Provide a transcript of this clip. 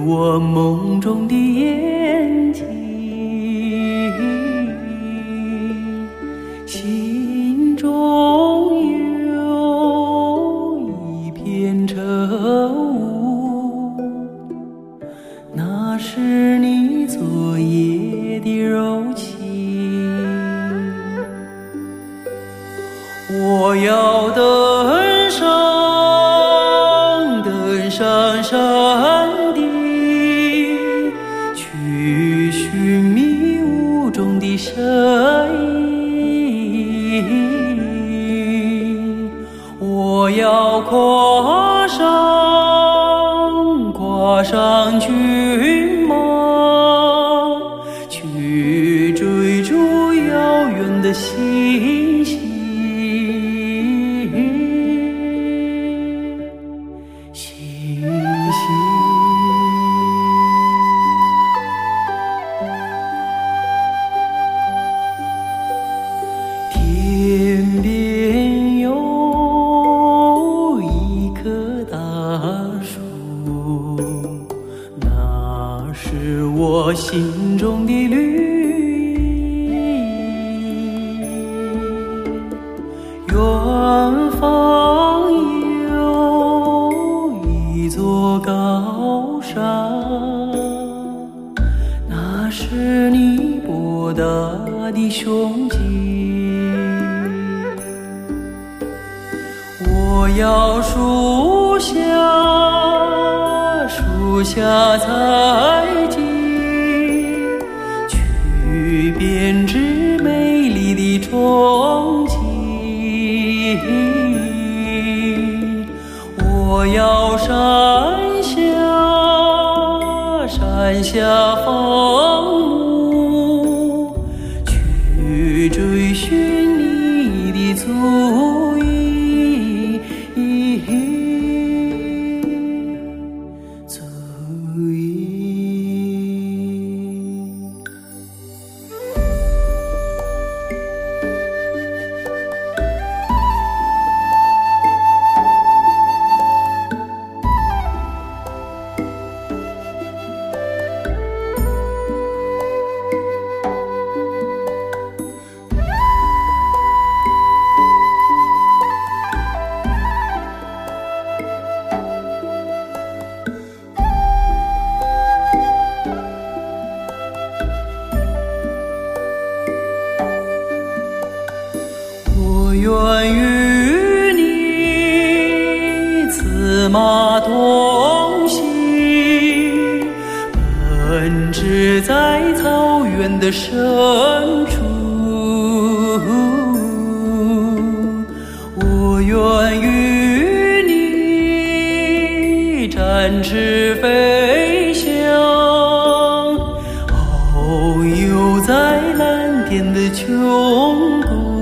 我梦中的眼睛，心中有一片晨雾，那是你昨夜的柔情。我要登上山顶，去寻觅雾中的身影。我要跨上骏马，去追逐遥远的星星。天边有一棵大树，那是我心中的绿意。远方有一座高山，那是你博大的胸襟。我要树下采集，去编织美丽的憧憬。我要山下放牧，去追寻你的足印。我愿与你策马同行，奔驰在草原的深处。我愿与你展翅飞翔，遨游在蓝天的穹谷。